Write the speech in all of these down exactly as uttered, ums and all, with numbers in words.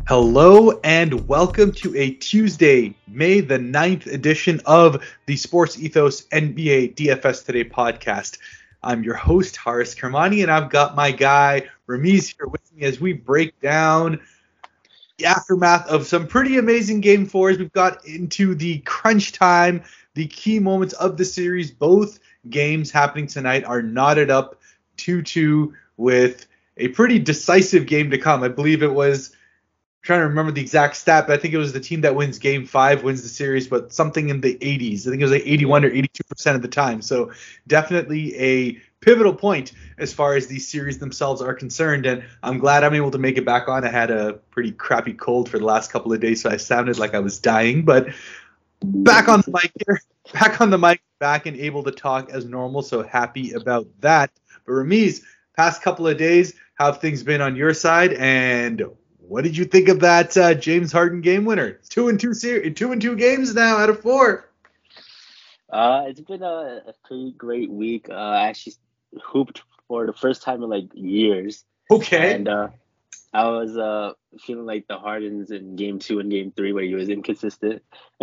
Hello and welcome to a Tuesday, May the ninth edition of the Sports Ethos N B A D F S Today podcast. I'm your host, Haris Kermani, and I've got my guy, Ramiz, here with me as we break down the aftermath of some pretty amazing game fours. We've got into the crunch time, the key moments of the series. Both games happening tonight are knotted up two two with a pretty decisive game to come. I believe it was trying to remember the exact stat, but I think it was the team that wins game five wins the series, but something in the eighties. I think it was like eighty-one or eighty-two percent of the time. So definitely a pivotal point as far as these series themselves are concerned. And I'm glad I'm able to make it back on. I had a pretty crappy cold for the last couple of days, so I sounded like I was dying, but back on the mic here, back on the mic, back and able to talk as normal. So happy about that. But Ramiz, past couple of days, how have things been on your side? And what did you think of that uh, James Harden game winner? It's two and two series, two and two games now out of four. Uh, it's been a, a pretty great week. Uh, I actually hooped for the first time in like years. Okay. And uh, I was uh feeling like the Hardens in game two and game three where he was inconsistent.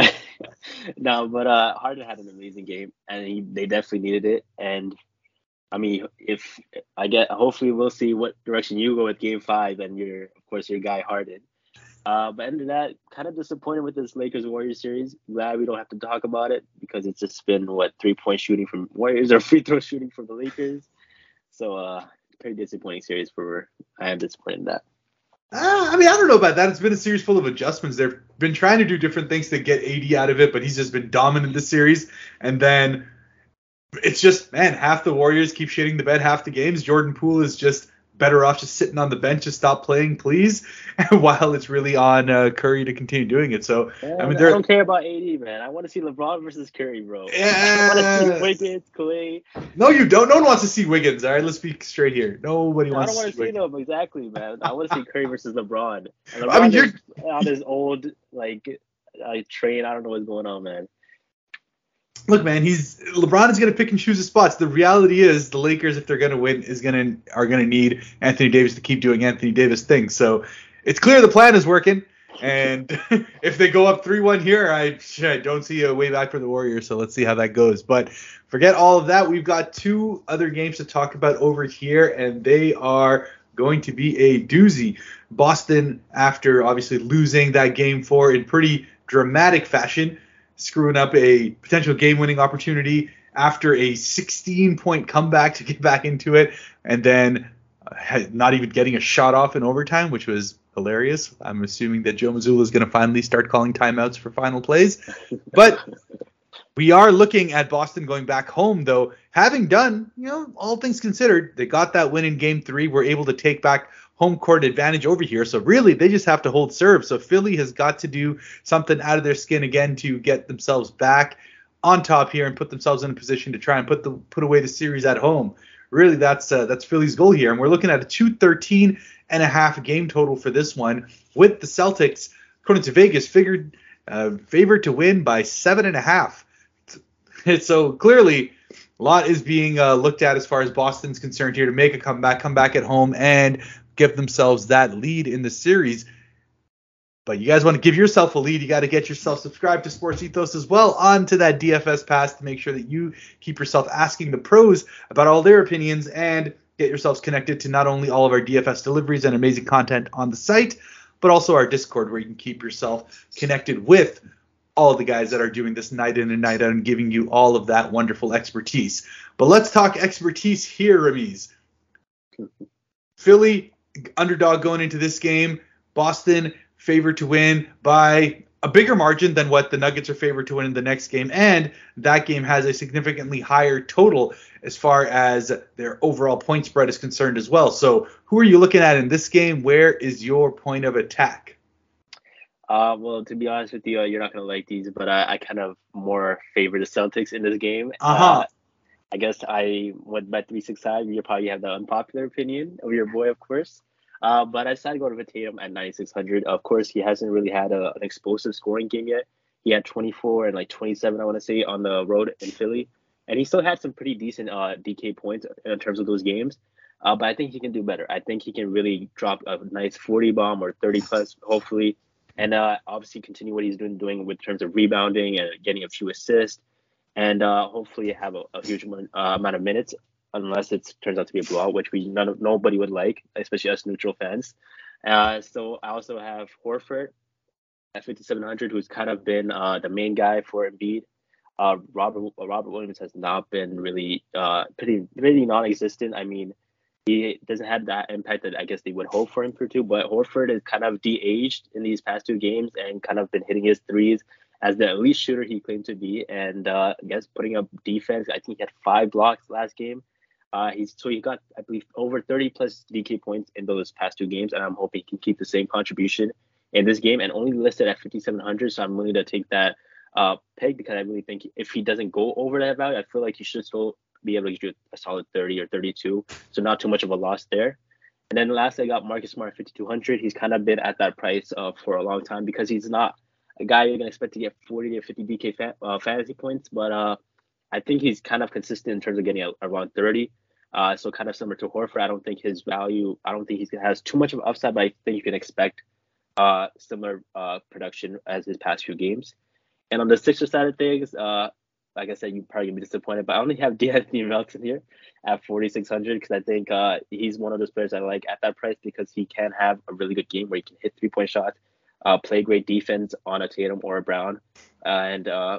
No, but uh, Harden had an amazing game, and he, they definitely needed it. And I mean, if I get, hopefully we'll see what direction you go with game five and your, of course, your guy Harden. Uh, but end of that, kind of disappointed with this Lakers Warriors series. Glad we don't have to talk about it because it's just been what three point shooting from Warriors or free throw shooting from the Lakers. So, uh, pretty disappointing series for. I am disappointed in that. Uh, I mean, I don't know about that. It's been a series full of adjustments. They've been trying to do different things to get A D out of it, but he's just been dominant this series. And then it's just, man, half the Warriors keep shitting the bed half the games. Jordan Poole is just better off just sitting on the bench to stop playing, please, while it's really on uh, Curry to continue doing it. So, Man, I mean, I they're, don't care about A D, man. I want to see LeBron versus Curry, bro. Yeah. I want to see Wiggins, Clay. No, you don't. No one wants to see Wiggins, all right? Let's be straight here. Nobody I wants don't want to to see see Wiggins. them, exactly, man. I want to see Curry versus LeBron. And LeBron I mean, you're is on his old, like, like, train. I don't know what's going on, man. Look, man, he's LeBron is going to pick and choose his spots. The reality is, the Lakers, if they're going to win, is going to are going to need Anthony Davis to keep doing Anthony Davis things. So it's clear the plan is working. And if they go up three one here, I, I don't see a way back for the Warriors. So let's see how that goes. But forget all of that. We've got two other games to talk about over here, and they are going to be a doozy. Boston, after obviously losing that game four in pretty dramatic fashion, screwing up a potential game-winning opportunity after a sixteen-point comeback to get back into it, and then uh, not even getting a shot off in overtime, which was hilarious. I'm assuming that Joe Mazzulla is going to finally start calling timeouts for final plays. But we are looking at Boston going back home, though, having done, you know, all things considered, they got that win in game three, were able to take back home court advantage over here. So really, they just have to hold serve. So Philly has got to do something out of their skin again to get themselves back on top here and put themselves in a position to try and put the put away the series at home. Really, that's uh, that's Philly's goal here. And we're looking at a two thirteen and a half game total for this one, with the Celtics, according to Vegas, figured uh, favored to win by seven and a half. So clearly, a lot is being uh, looked at as far as Boston's concerned here to make a comeback, come back at home, and give themselves that lead in the series. But you guys want to give yourself a lead, you got to get yourself subscribed to Sports Ethos as well onto that D F S pass to make sure that you keep yourself asking the pros about all their opinions and get yourselves connected to not only all of our D F S deliveries and amazing content on the site, but also our Discord where you can keep yourself connected with all the guys that are doing this night in and night out and giving you all of that wonderful expertise. But let's talk expertise here, Ramiz. Philly, underdog going into this game. Boston, favored to win by a bigger margin than what the Nuggets are favored to win in the next game. And that game has a significantly higher total as far as their overall point spread is concerned as well. So who are you looking at in this game? Where is your point of attack? Uh, well, to be honest with you, uh, you're not going to like these, but I, I kind of more favor the Celtics in this game. Uh-huh. Uh, I guess I went bet three sixty-five. You probably have the unpopular opinion of your boy, of course. Uh, but I decided to go to Tatum at ninety-six hundred. Of course, he hasn't really had a, an explosive scoring game yet. He had twenty-four and like twenty-seven, I want to say, on the road in Philly. And he still had some pretty decent uh, D K points in terms of those games. Uh, but I think he can do better. I think he can really drop a nice forty bomb or thirty plus, hopefully, and uh, obviously continue what he's doing doing with terms of rebounding and getting a few assists, and uh, hopefully have a, a huge amount, uh, amount of minutes, unless it turns out to be a blowout, which we none of, nobody would like, especially us neutral fans. Uh, so I also have Horford at fifty-seven hundred, who's kind of been uh, the main guy for Embiid. Uh, Robert Robert Williams has not been really uh, pretty really non-existent. I mean, he doesn't have that impact that I guess they would hope for him to. But Horford is kind of de-aged in these past two games and kind of been hitting his threes as the elite shooter he claimed to be, and uh, I guess putting up defense. I think he had five blocks last game. Uh, he's so he got I believe over thirty plus D K points in those past two games, and I'm hoping he can keep the same contribution in this game. And only listed at fifty-seven hundred, so I'm willing to take that uh, peg because I really think if he doesn't go over that value, I feel like he should still be able to do a solid thirty or thirty-two, so not too much of a loss there. And then lastly, I got Marcus Smart at fifty-two hundred. He's kind of been at that price uh, for a long time because he's not a guy you're gonna expect to get forty to fifty D K fa- uh, fantasy points, but uh, I think he's kind of consistent in terms of getting a, around thirty. Uh, so kind of similar to Horford. I don't think his value. I don't think he has too much of an upside, but I think you can expect uh, similar uh, production as his past few games. And on the Sixers side of things, uh, like I said, you're probably gonna be disappointed, but I only have De'Anthony Melton here at forty-six hundred because I think uh, he's one of those players I like at that price because he can have a really good game where he can hit three-point shots, uh, play great defense on a Tatum or a Brown, uh, and uh,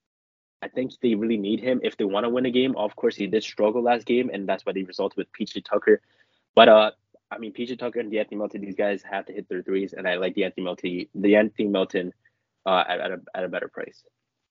I think they really need him if they want to win a game. Of course, he did struggle last game, and that's why they resulted with P J Tucker. But uh, I mean, P J Tucker and De'Anthony Melton, these guys have to hit their threes, and I like De'Anthony Melton, De'Anthony Melton uh, at, at, a, at a better price.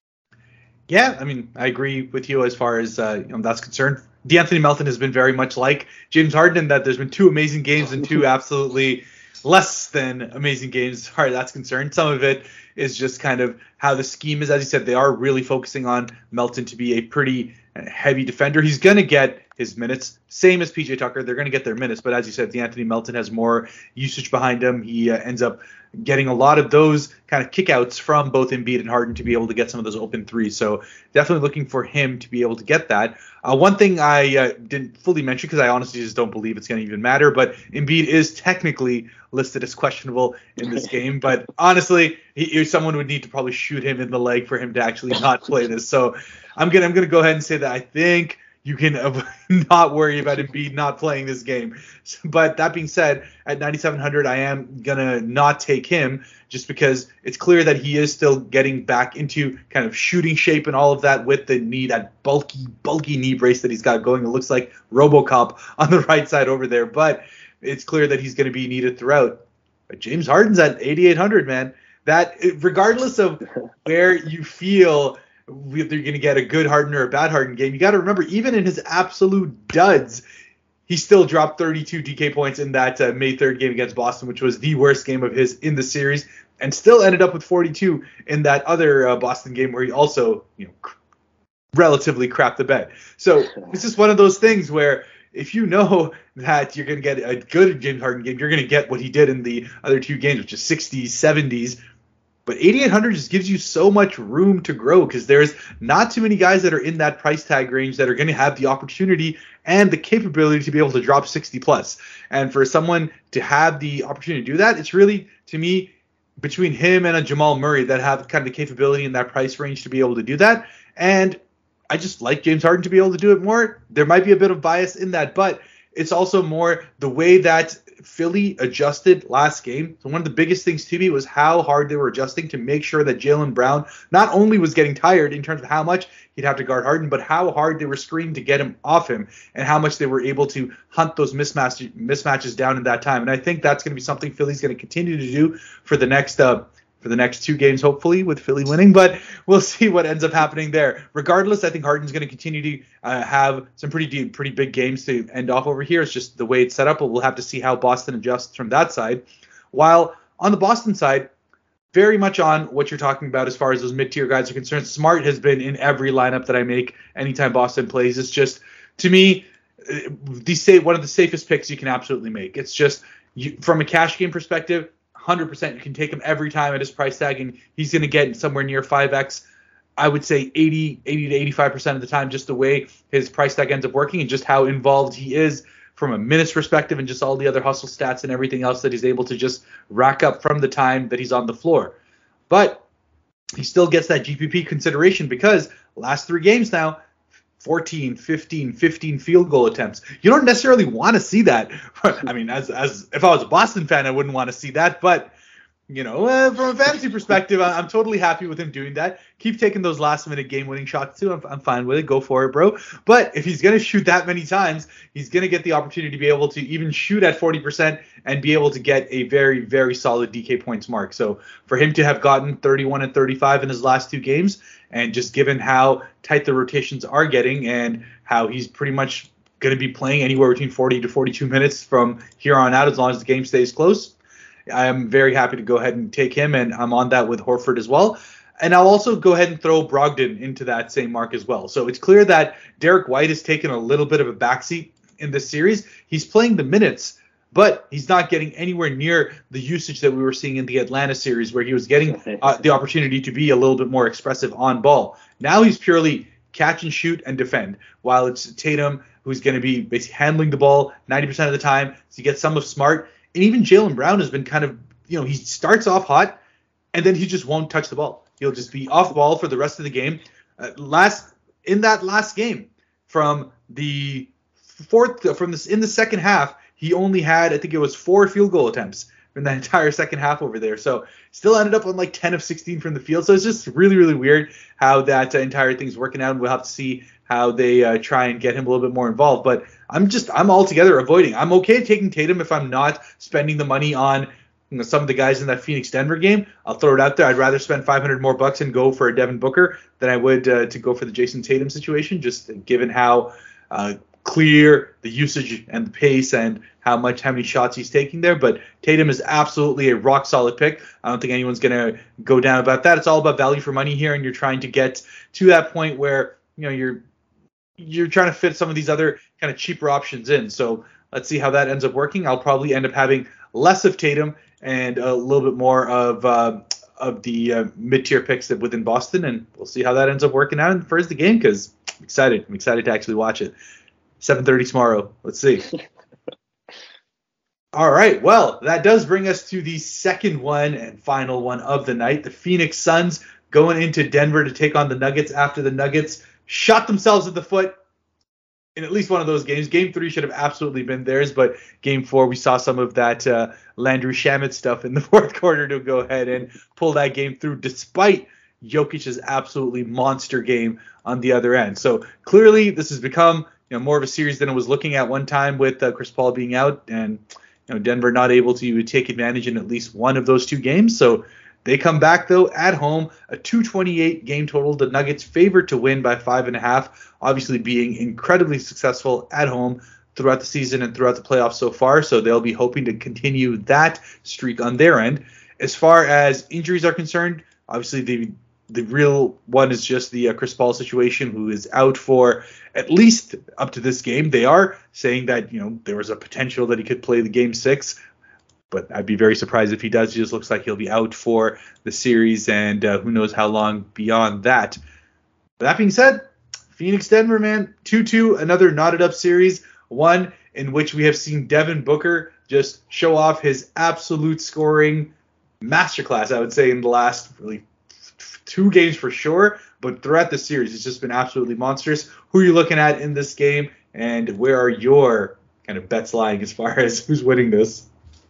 Yeah, I mean, I agree with you as far as uh, you know, that's concerned. De'Anthony Melton has been very much like James Harden in that there's been two amazing games and two absolutely less than amazing games as far as that's concerned. Some of it is just kind of how the scheme is. As you said, they are really focusing on Melton to be a pretty heavy defender. He's going to get his minutes, same as P J Tucker. They're going to get their minutes. But as you said, De'Anthony Melton has more usage behind him. He uh, ends up getting a lot of those kind of kickouts from both Embiid and Harden to be able to get some of those open threes. So definitely looking for him to be able to get that. Uh, one thing I uh, didn't fully mention because I honestly just don't believe it's going to even matter, but Embiid is technically listed as questionable in this game. But honestly, he, someone would need to probably shoot him in the leg for him to actually not play this. So I'm gonna I'm gonna go ahead and say that I think you can uh, not worry about Embiid not playing this game. But that being said, at ninety-seven hundred, I am going to not take him just because it's clear that he is still getting back into kind of shooting shape and all of that with the knee, that bulky, bulky knee brace that he's got going. It looks like RoboCop on the right side over there. But it's clear that he's going to be needed throughout. But James Harden's at eighty-eight hundred, man. That, regardless of where you feel if they're going to get a good Harden or a bad Harden game, you got to remember, even in his absolute duds, he still dropped thirty-two D K points in that uh, May third game against Boston, which was the worst game of his in the series, and still ended up with forty-two in that other uh, Boston game where he also, you know, cr- relatively crapped the bed. So it's just one of those things where if you know that you're going to get a good James Harden game, you're going to get what he did in the other two games, which is sixties, seventies. But eighty-eight hundred just gives you so much room to grow because there's not too many guys that are in that price tag range that are going to have the opportunity and the capability to be able to drop sixty plus. And for someone to have the opportunity to do that, it's really, to me, between him and a Jamal Murray that have kind of the capability in that price range to be able to do that. And I just like James Harden to be able to do it more. There might be a bit of bias in that, but it's also more the way that Philly adjusted last game. So one of the biggest things to me was how hard they were adjusting to make sure that Jaylen Brown not only was getting tired in terms of how much he'd have to guard Harden, but how hard they were screening to get him off him and how much they were able to hunt those mismatch, mismatches down in that time. And I think that's going to be something Philly's going to continue to do for the next uh, for the next two games, hopefully, with Philly winning. But we'll see what ends up happening there. Regardless, I think Harden's going to continue to uh, have some pretty deep, pretty big games to end off over here. It's just the way it's set up, but we'll have to see how Boston adjusts from that side. While on the Boston side, very much on what you're talking about as far as those mid-tier guys are concerned. Smart has been in every lineup that I make anytime Boston plays. It's just, to me, the say one of the safest picks you can absolutely make. It's just, you, from a cash game perspective, one hundred percent you can take him every time at his price tag, and he's going to get somewhere near five x. I would say eighty, eighty to eighty-five percent of the time, just the way his price tag ends up working and just how involved he is from a minutes perspective and just all the other hustle stats and everything else that he's able to just rack up from the time that he's on the floor. But he still gets that G P P consideration because last three games now, fourteen, fifteen, fifteen field goal attempts. You don't necessarily want to see that. I mean, as as if I was a Boston fan, I wouldn't want to see that. But, you know, uh, from a fantasy perspective, I, I'm totally happy with him doing that. Keep taking those last-minute game-winning shots, too. I'm, I'm fine with it. Go for it, bro. But if he's going to shoot that many times, he's going to get the opportunity to be able to even shoot at forty percent and be able to get a very, very solid D K points mark. So for him to have gotten thirty-one and thirty-five in his last two games, and just given how tight the rotations are getting and how he's pretty much going to be playing anywhere between forty to forty-two minutes from here on out as long as the game stays close, I'm very happy to go ahead and take him, and I'm on that with Horford as well. And I'll also go ahead and throw Brogdon into that same mark as well. So it's clear that Derek White has taken a little bit of a backseat in this series. He's playing the minutes, but he's not getting anywhere near the usage that we were seeing in the Atlanta series where he was getting uh, the opportunity to be a little bit more expressive on ball. Now he's purely catch and shoot and defend, while it's Tatum who's going to be basically handling the ball ninety percent of the time. So you get some of Smart. And even Jaylen Brown has been kind of, you know, he starts off hot and then he just won't touch the ball. He'll just be off ball for the rest of the game. Uh, last in that last game, from the fourth, from this in the second half, he only had, I think it was four field goal attempts in that entire second half over there. So still ended up on like ten of sixteen from the field. So it's just really, really weird how that uh, entire thing's working out. And we'll have to see how they uh, try and get him a little bit more involved. But I'm just, I'm altogether avoiding. I'm okay taking Tatum if I'm not spending the money on, you know, some of the guys in that Phoenix-Denver game. I'll throw it out there. I'd rather spend five hundred more bucks and go for a Devin Booker than I would uh, to go for the Jason Tatum situation, just given how uh, clear the usage and the pace and how much, how many shots he's taking there. But Tatum is absolutely a rock solid pick. I don't think anyone's going to go down about that. It's all about value for money here, and you're trying to get to that point where, you know, you're you're trying to fit some of these other kind of cheaper options in. So let's see how that ends up working. I'll probably end up having less of Tatum and a little bit more of uh, of the uh, mid-tier picks that within Boston, and we'll see how that ends up working out in the first game because I'm excited. I'm excited to actually watch it. seven thirty tomorrow. Let's see. All right. Well, that does bring us to the second one and final one of the night. The Phoenix Suns going into Denver to take on the Nuggets after the Nuggets shot themselves in the foot in at least one of those games. Game three should have absolutely been theirs, but game four, we saw some of that uh, Landry Shamet stuff in the fourth quarter to go ahead and pull that game through, despite Jokic's absolutely monster game on the other end. So clearly this has become, you know, more of a series than it was looking at one time with uh, Chris Paul being out and, you know, Denver not able to take advantage in at least one of those two games. So they come back, though, at home, a two twenty-eight game total. The Nuggets favored to win by five and a half, obviously being incredibly successful at home throughout the season and throughout the playoffs so far. So they'll be hoping to continue that streak on their end. As far as injuries are concerned, obviously the the real one is just the uh, Chris Paul situation, who is out for at least up to this game. They are saying that, you know, there was a potential that he could play the game six. But I'd be very surprised if he does. He just looks like he'll be out for the series, and uh, who knows how long beyond that. But that being said, Phoenix-Denver, man, two two, another knotted-up series, one in which we have seen Devin Booker just show off his absolute scoring masterclass, I would say, in the last really two games for sure. But throughout the series, it's just been absolutely monstrous. Who are you looking at in this game, and where are your kind of bets lying as far as who's winning this?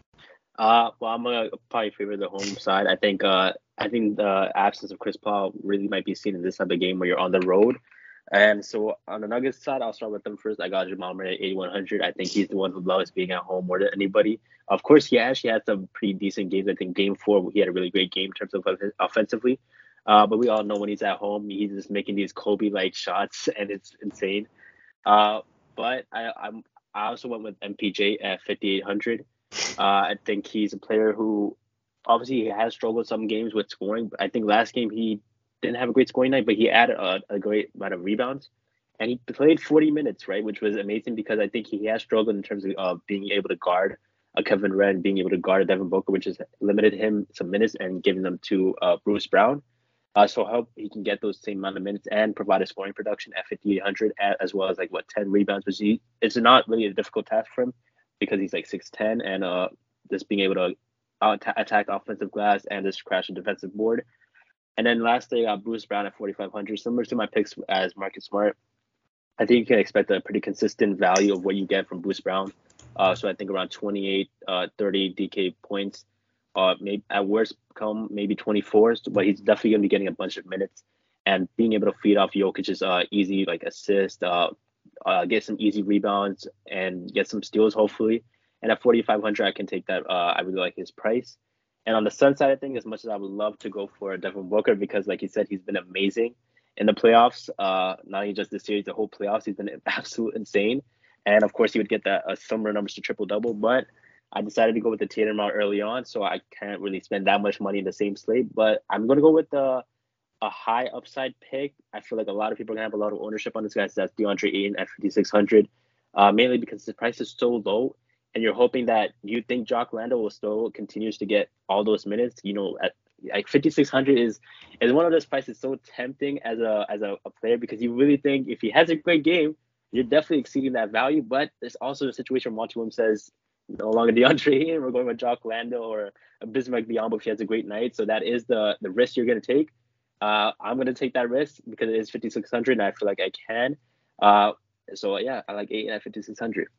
Uh, well, I'm gonna probably favor the home side. I think uh, I think the absence of Chris Paul really might be seen in this type of game where you're on the road. And so on the Nuggets side, I'll start with them first. I got Jamal Murray at eighty-one hundred. I think he's the one who loves being at home more than anybody. Of course, he actually had some pretty decent games. I think game four, he had a really great game in terms of offensively. Uh, but we all know when he's at home, he's just making these Kobe-like shots, and it's insane. Uh, but I, I'm I also went with M P J at fifty-eight hundred. Uh, I think he's a player who obviously he has struggled some games with scoring. But I think last game he didn't have a great scoring night, but he added a, a great amount of rebounds. And he played forty minutes, right, which was amazing because I think he has struggled in terms of uh, being able to guard a Kevin Durant, being able to guard a Devin Booker, which has limited him some minutes and giving them to uh, Bruce Brown. Uh, so I hope he can get those same amount of minutes and provide a scoring production at fifty-eight hundred, as well as like what ten rebounds, which he, it's not really a difficult task for him because he's like six ten and uh just being able to out- attack offensive glass and just crash a defensive board. And then lastly, I got Bruce Brown at forty-five hundred, similar to my picks as Marcus Smart. I think you can expect a pretty consistent value of what you get from Bruce Brown. Uh, so I think around twenty-eight, uh, thirty D K points. Uh, maybe at worst come maybe twenty-four, but he's definitely gonna be getting a bunch of minutes and being able to feed off Jokic's uh, easy like assist, uh, uh, get some easy rebounds and get some steals hopefully. And at forty-five hundred, I can take that. Uh, I really like his price. And on the Sun side of things, as much as I would love to go for Devin Booker because, like you said, he's been amazing in the playoffs. Uh, not even just this series, the whole playoffs, he's been absolute insane. And of course, he would get that uh, similar numbers to triple double. But I decided to go with the Tatum route early on, so I can't really spend that much money in the same slate. But I'm going to go with the, a high upside pick. I feel like a lot of people are going to have a lot of ownership on this guy. So that's DeAndre Ayton at fifty-six hundred, uh, mainly because the price is so low. And you're hoping that you think Jock Landale will still continues to get all those minutes. You know, at like fifty-six hundred is is one of those prices so tempting as a as a, a player because you really think if he has a great game, you're definitely exceeding that value. But there's also a situation where Monty Williams says no longer DeAndre Ayton, we're going with Jock Landale or a Bismack Biyombo if he has a great night. So that is the the risk you're going to take. Uh, I'm going to take that risk because it is fifty-six hundred and I feel like I can. Uh, so yeah, I like Ayton at fifty-six hundred.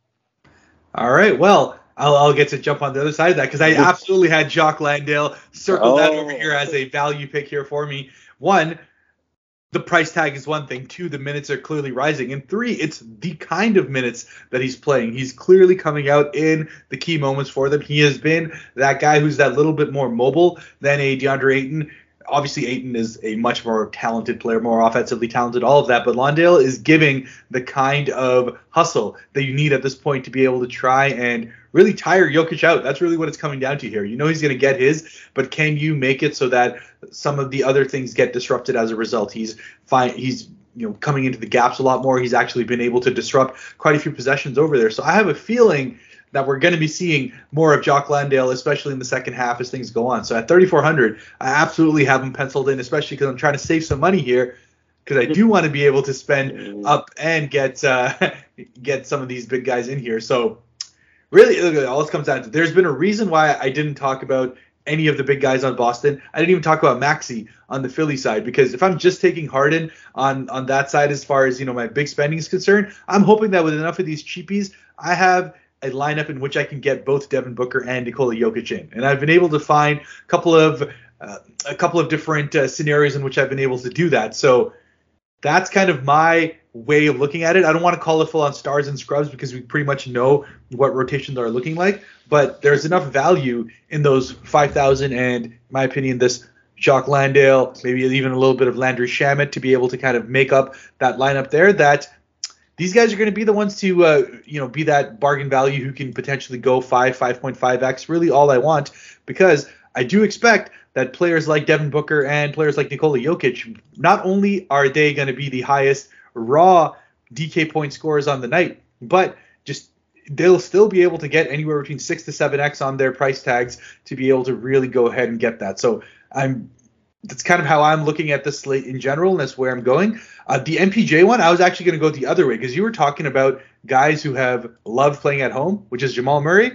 All right, well, I'll, I'll get to jump on the other side of that because I absolutely had Jock Landale circled Oh. that over here as a value pick here for me. One, the price tag is one thing. Two, the minutes are clearly rising. And three, it's the kind of minutes that he's playing. He's clearly coming out in the key moments for them. He has been that guy who's that little bit more mobile than a DeAndre Ayton. Obviously, Ayton is a much more talented player, more offensively talented, all of that. But Landale is giving the kind of hustle that you need at this point to be able to try and really tire Jokic out. That's really what it's coming down to here. You know he's going to get his, but can you make it so that some of the other things get disrupted as a result? He's fine. He's you know coming into the gaps a lot more. He's actually been able to disrupt quite a few possessions over there. So I have a feeling that we're going to be seeing more of Jock Landale, especially in the second half as things go on. So at thirty-four hundred, I absolutely have him penciled in, especially because I'm trying to save some money here because I do want to be able to spend up and get uh, get some of these big guys in here. So really, look, all this comes down to there's been a reason why I didn't talk about any of the big guys on Boston. I didn't even talk about Maxey on the Philly side because if I'm just taking Harden on, on that side as far as you know my big spending is concerned, I'm hoping that with enough of these cheapies, I have a lineup in which I can get both Devin Booker and Nikola Jokic in. And I've been able to find a couple of uh, a couple of different uh, scenarios in which I've been able to do that. So that's kind of my way of looking at it. I don't want to call it full on stars and scrubs because we pretty much know what rotations are looking like, but there's enough value in those five thousand and, in my opinion, this Jock Landale, maybe even a little bit of Landry Shamet to be able to kind of make up that lineup there that these guys are going to be the ones to, uh, you know, be that bargain value who can potentially go five, five point five x, really all I want, because I do expect that players like Devin Booker and players like Nikola Jokic, not only are they going to be the highest raw D K point scorers on the night, but just they'll still be able to get anywhere between six to seven x on their price tags to be able to really go ahead and get that. So I'm that's kind of how I'm looking at the slate in general, and that's where I'm going. Uh, the M P J one, I was actually going to go the other way because you were talking about guys who have loved playing at home, which is Jamal Murray.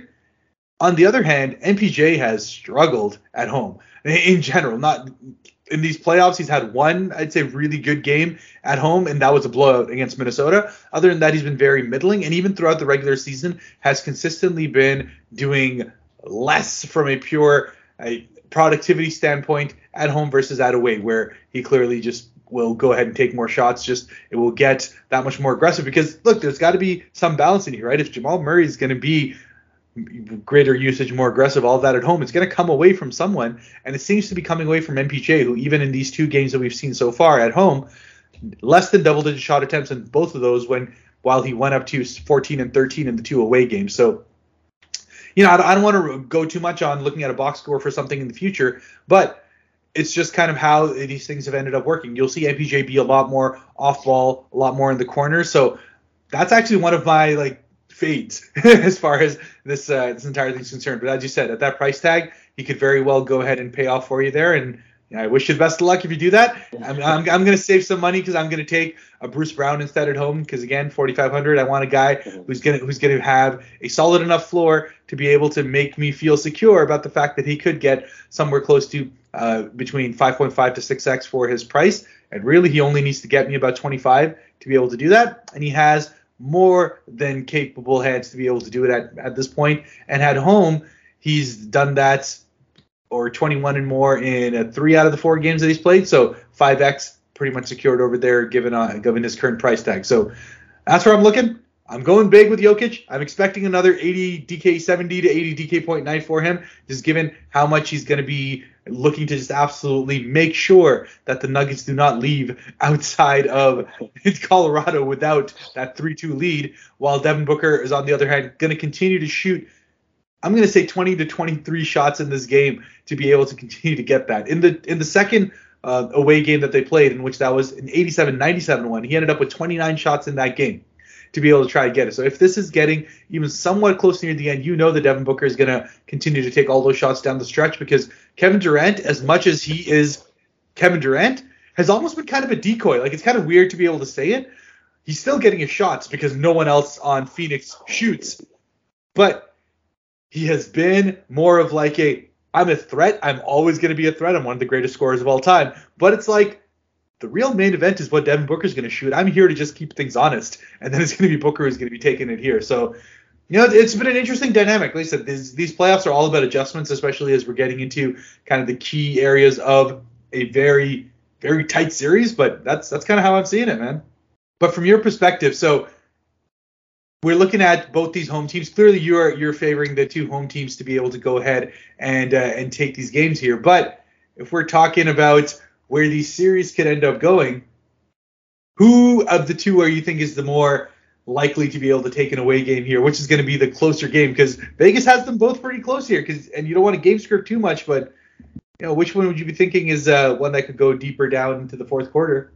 On the other hand, M P J has struggled at home in general. Not in these playoffs, he's had one, I'd say, really good game at home, and that was a blowout against Minnesota. Other than that, he's been very middling, and even throughout the regular season, has consistently been doing less from a pure uh, productivity standpoint at home versus at away, where he clearly just will go ahead and take more shots. Just it will get that much more aggressive because look, there's got to be some balance in here, right? If Jamal Murray is going to be greater usage, more aggressive, all of that at home, it's going to come away from someone, and it seems to be coming away from M P J, who even in these two games that we've seen so far at home, less than double-digit shot attempts in both of those when while he went up to fourteen and thirteen in the two away games. So you know, I don't want to go too much on looking at a box score for something in the future, but it's just kind of how these things have ended up working. You'll see M P J be a lot more off ball, a lot more in the corner. So that's actually one of my like fades as far as this uh, this entire thing's concerned. But as you said, at that price tag, he could very well go ahead and pay off for you there. And I wish you the best of luck if you do that. I'm, I'm, I'm going to save some money because I'm going to take a Bruce Brown instead at home because, again, forty-five hundred, I want a guy who's going to who's going to have a solid enough floor to be able to make me feel secure about the fact that he could get somewhere close to uh, between five point five to six x for his price. And really, he only needs to get me about twenty-five to be able to do that. And he has more than capable hands to be able to do it at, at this point. And at home, he's done that or twenty-one and more in uh, three out of the four games that he's played. So five x pretty much secured over there given uh, given his current price tag. So that's where I'm looking. I'm going big with Jokic. I'm expecting another eighty D K seventy to eighty D K point nine for him, just given how much he's going to be looking to just absolutely make sure that the Nuggets do not leave outside of Colorado without that three two lead, while Devin Booker is, on the other hand, going to continue to shoot, I'm going to say twenty to twenty-three shots in this game to be able to continue to get that. In the in the second uh, away game that they played, in which that was an eighty-seven ninety-seven one, he ended up with twenty-nine shots in that game to be able to try to get it. So if this is getting even somewhat close near the end, you know that Devin Booker is going to continue to take all those shots down the stretch, because Kevin Durant, as much as he is Kevin Durant, has almost been kind of a decoy. Like, it's kind of weird to be able to say it. He's still getting his shots because no one else on Phoenix shoots. But he has been more of like a, I'm a threat. I'm always going to be a threat. I'm one of the greatest scorers of all time. But it's like, the real main event is what Devin Booker's going to shoot. I'm here to just keep things honest. And then it's going to be Booker who's going to be taking it here. So, you know, it's been an interesting dynamic. Like I said, these, these playoffs are all about adjustments, especially as we're getting into kind of the key areas of a very, very tight series. But that's that's kind of how I'm seeing it, man. But from your perspective, so we're looking at both these home teams. Clearly, you're you're favoring the two home teams to be able to go ahead and uh, and take these games here. But if we're talking about where these series could end up going, who of the two are you think is the more likely to be able to take an away game here? Which is going to be the closer game? Because Vegas has them both pretty close here. Because and you don't want to game script too much, but you know, which one would you be thinking is uh, one that could go deeper down into the fourth quarter?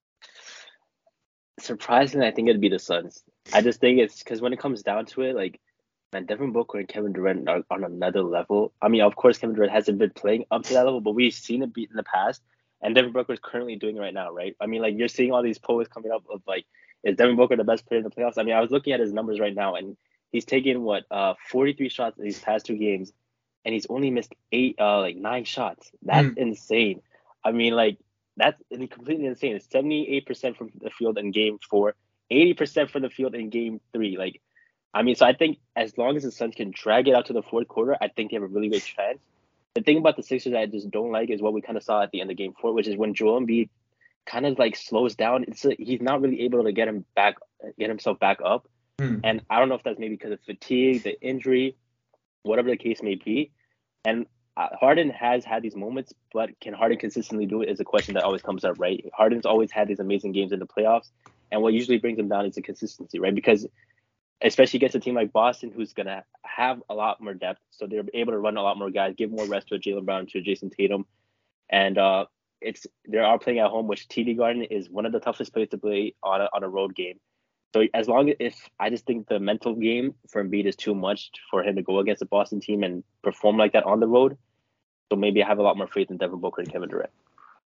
Surprisingly, I think it'd be the Suns. I just think it's because when it comes down to it, like, man, Devin Booker and Kevin Durant are on another level. I mean, of course, Kevin Durant hasn't been playing up to that level, but we've seen it beat in the past. And Devin Booker is currently doing it right now, right? I mean, like, you're seeing all these polls coming up of, like, is Devin Booker the best player in the playoffs? I mean, I was looking at his numbers right now, and he's taken, what, uh, forty-three shots in these past two games, and he's only missed eight, uh, like, nine shots. That's mm. insane. I mean, like, that's completely insane. It's seventy-eight percent from the field in game four, eighty percent from the field in game three. Like, I mean, so I think as long as the Suns can drag it out to the fourth quarter, I think they have a really good chance. The thing about the Sixers that I just don't like is what we kind of saw at the end of game four, which is when Joel Embiid kind of like slows down. It's a, he's not really able to get him back, get himself back up. Hmm. And I don't know if that's maybe because of fatigue, the injury, whatever the case may be. And uh, Harden has had these moments, but can Harden consistently do it is a question that always comes up, right? Harden's always had these amazing games in the playoffs, and what usually brings him down is the consistency, right? Because especially against a team like Boston, who's going to have a lot more depth. So they're able to run a lot more guys, give more rest to a Jaylen Brown, to a Jason Tatum. And uh, it's they are playing at home, which T D Garden is one of the toughest places to play on a, on a road game. So as long as if I just think the mental game for Embiid is too much for him to go against a Boston team and perform like that on the road. So maybe I have a lot more faith in Devin Booker and Kevin Durant.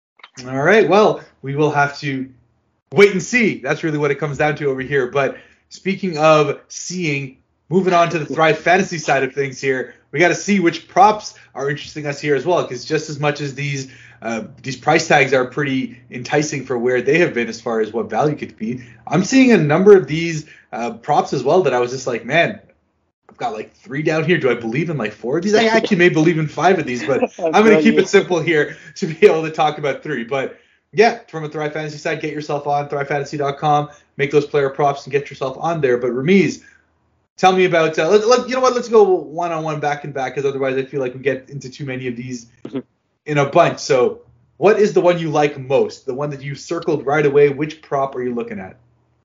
All right. Well, we will have to wait and see. That's really what it comes down to over here. But speaking of seeing, moving on to the Thrive Fantasy side of things here, we got to see which props are interesting us here as well, because just as much as these uh, these price tags are pretty enticing for where they have been as far as what value could be, I'm seeing a number of these uh, props as well that I was just like, man, I've got like three down here. Do I believe in like four of these? I actually may believe in five of these, but I'm going to keep it simple here to be able to talk about three. But yeah, from a Thrive Fantasy side, get yourself on thrive fantasy dot com, make those player props and get yourself on there. But Ramiz, tell me about, uh, let, let, you know what, let's go one-on-one back and back, because otherwise I feel like we get into too many of these in a bunch. So what is the one you like most? The one that you circled right away? Which prop are you looking at?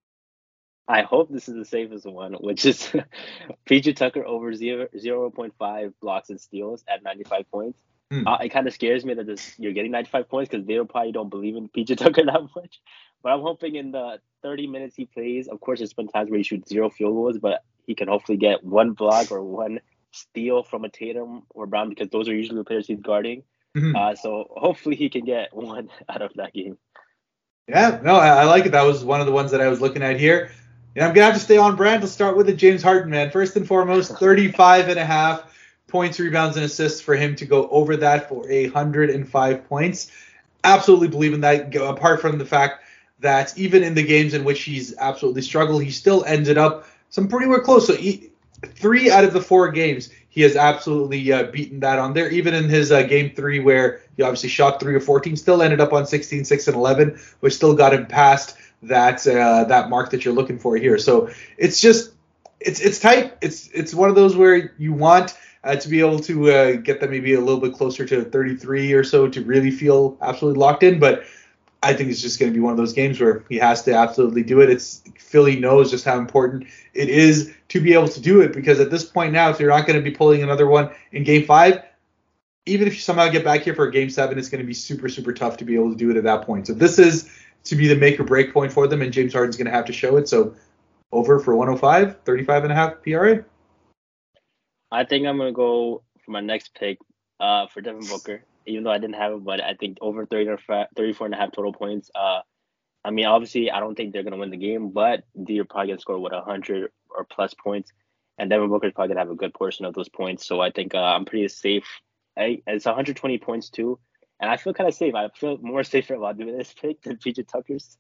I hope this is the safest one, which is P J Tucker over zero point five blocks and steals at ninety-five points. Hmm. Uh, it kind of scares me that this, you're getting ninety-five points because they probably don't believe in P J Tucker that much. But I'm hoping in the thirty minutes he plays, of course, there's been times where he shoots zero field goals, but he can hopefully get one block or one steal from a Tatum or Brown, because those are usually the players he's guarding. Mhm. Uh, so hopefully he can get one out of that game. Yeah, no, I, I like it. That was one of the ones that I was looking at here. And I'm going to have to stay on brand. Let's start with it. James Harden, man. First and foremost, thirty-five and a half points, rebounds, and assists for him to go over that for one hundred five points. Absolutely believe in that, apart from the fact that even in the games in which he's absolutely struggled, he still ended up some pretty well close. So he, three out of the four games, he has absolutely uh, beaten that on there. Even in his uh, game three, where he obviously shot three or fourteen, still ended up on sixteen, six, and eleven, which still got him past that uh, that mark that you're looking for here. So it's just it's it's tight. It's it's one of those where you want uh, to be able to uh, get them maybe a little bit closer to thirty-three or so to really feel absolutely locked in, but I think it's just going to be one of those games where he has to absolutely do it. It's Philly knows just how important it is to be able to do it, because at this point now, if you're not going to be pulling another one in game five, even if you somehow get back here for a game seven, it's going to be super, super tough to be able to do it at that point. So this is to be the make or break point for them, and James Harden's going to have to show it. So over for one oh five, thirty-five and a half P R A. I think I'm going to go for my next pick uh, for Devin Booker, even though I didn't have it, but I think over thirty or thirty-four and a half total points. Uh, I mean, obviously, I don't think they're going to win the game, but they're probably going to score, what, one hundred or plus points. And Devin Booker's probably going to have a good portion of those points. So I think uh, I'm pretty safe. I, it's one hundred twenty points, too. And I feel kind of safe. I feel more safer about doing this pick than P J Tucker's.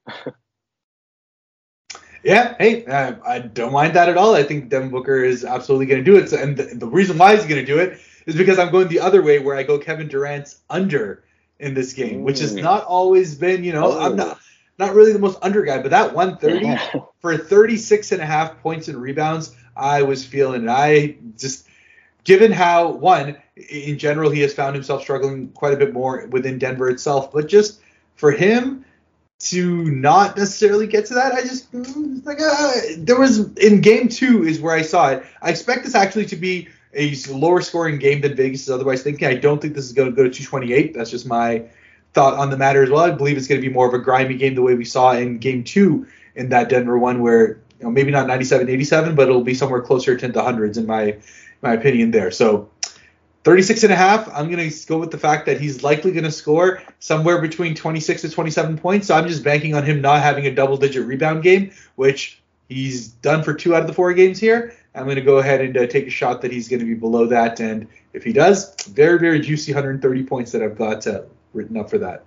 Yeah, hey, uh, I don't mind that at all. I think Devin Booker is absolutely going to do it. So, and the, the reason why he's going to do it is because I'm going the other way, where I go Kevin Durant's under in this game, which has not always been, you know, oh. I'm not not really the most under guy, but that one thirty yeah. for thirty-six and a half points and rebounds, I was feeling it. I just, given how, one, in general, he has found himself struggling quite a bit more within Denver itself, but just for him to not necessarily get to that, I just, like, uh, there was, in game two is where I saw it. I expect this actually to be a lower scoring game than Vegas is otherwise thinking. I don't think this is going to go to two twenty-eight. That's just my thought on the matter as well. I believe it's going to be more of a grimy game the way we saw in game two in that Denver one, where, you know, maybe not ninety-seven eighty-seven, but it'll be somewhere closer to the hundreds in my my opinion there. So thirty-six and a half, I'm going to go with the fact that he's likely going to score somewhere between twenty-six to twenty-seven points. So I'm just banking on him not having a double digit rebound game, which he's done for two out of the four games here. I'm going to go ahead and uh, take a shot that he's going to be below that. And if he does, very, very juicy one hundred thirty points that I've got uh, written up for that.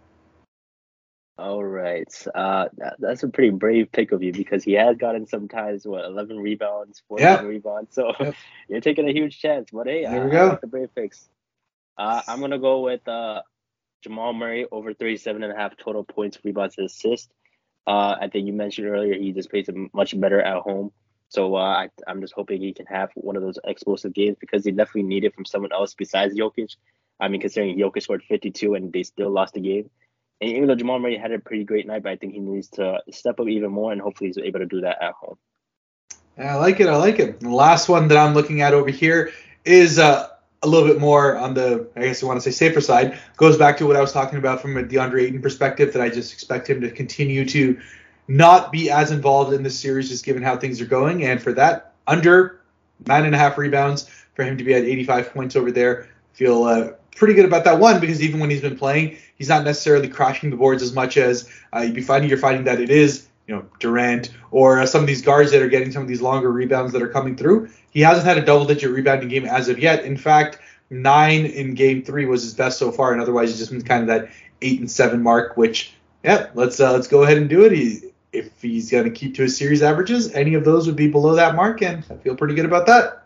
All right. Uh, that, that's a pretty brave pick of you, because he has gotten sometimes, what, eleven rebounds, fourteen yep. rebounds. So yep. you're taking a huge chance. But hey, there uh, we go. I like the brave picks. Uh, I'm going to go with uh, Jamal Murray over thirty-seven and a half total points, rebounds, and assists. Uh, I think you mentioned earlier he just plays much better at home. So uh, I, I'm just hoping he can have one of those explosive games, because he definitely need it from someone else besides Jokic. I mean, considering Jokic scored fifty-two and they still lost the game. And even though Jamal Murray had a pretty great night, but I think he needs to step up even more, and hopefully he's able to do that at home. Yeah, I like it. I like it. The last one that I'm looking at over here is uh, a little bit more on the, I guess I want to say, safer side. Goes back to what I was talking about from a DeAndre Ayton perspective, that I just expect him to continue to not be as involved in this series, just given how things are going. And for that, under nine and a half rebounds for him to be at eighty-five points over there, feel uh, pretty good about that one, because even when he's been playing, he's not necessarily crashing the boards as much as uh, you'd be finding. You're finding that it is, you know, Durant or uh, some of these guards that are getting some of these longer rebounds that are coming through. He hasn't had a double-digit rebounding game as of yet. In fact, nine in game three was his best so far, and otherwise he's just been kind of that eight and seven mark. Which, yeah, let's uh, let's go ahead and do it. He, if he's going to keep to his series averages, any of those would be below that mark, and I feel pretty good about that.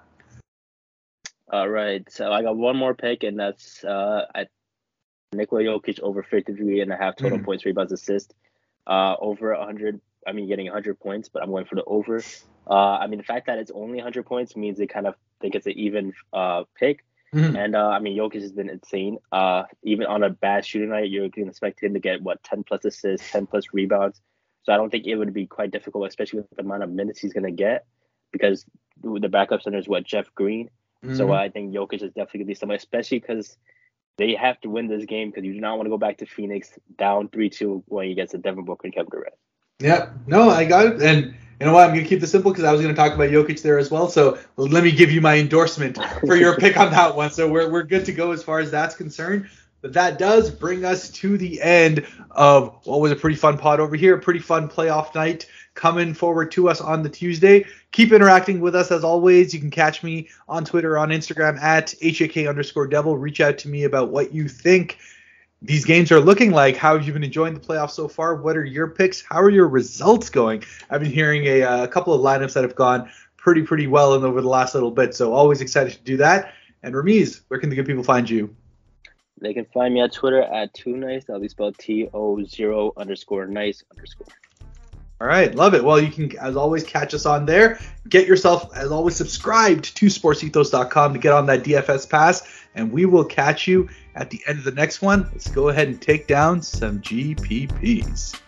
All right, so I got one more pick, and that's uh, I, Nikola Jokic over fifty-three and a half total mm. points, rebounds, assists, uh, over one hundred. I mean, getting one hundred points, but I'm going for the over. Uh, I mean, the fact that it's only one hundred points means they kind of think it's an even uh, pick. Mm. And uh, I mean, Jokic has been insane. Uh, even on a bad shooting night, you're going to expect him to get what ten plus assists, ten plus rebounds. So I don't think it would be quite difficult, especially with the amount of minutes he's going to get, because the backup center is what, Jeff Green. Mm-hmm. So uh, I think Jokic is definitely going to be somebody, especially because they have to win this game, because you do not want to go back to Phoenix down three two when he gets to Devin Booker and Kevin Durant. Yeah, no, I got it. And you know what? I'm going to keep this simple, because I was going to talk about Jokic there as well. So let me give you my endorsement for your pick on that one. So we're we're good to go as far as that's concerned. But that does bring us to the end of what was a pretty fun pod over here, a pretty fun playoff night coming forward to us on the Tuesday. Keep interacting with us as always. You can catch me on Twitter, on Instagram at H A K underscore devil. Reach out to me about what you think these games are looking like. How have you been enjoying the playoffs so far? What are your picks? How are your results going? I've been hearing a, a couple of lineups that have gone pretty, pretty well in over the last little bit. So always excited to do that. And Ramiz, where can the good people find you? They can find me at Twitter at Too Nice. That'll be spelled T O zero underscore nice underscore. All right, love it. Well, you can, as always, catch us on there. Get yourself, as always, subscribed to sports ethos dot com to get on that D F S pass, and we will catch you at the end of the next one. Let's go ahead and take down some G P Ps.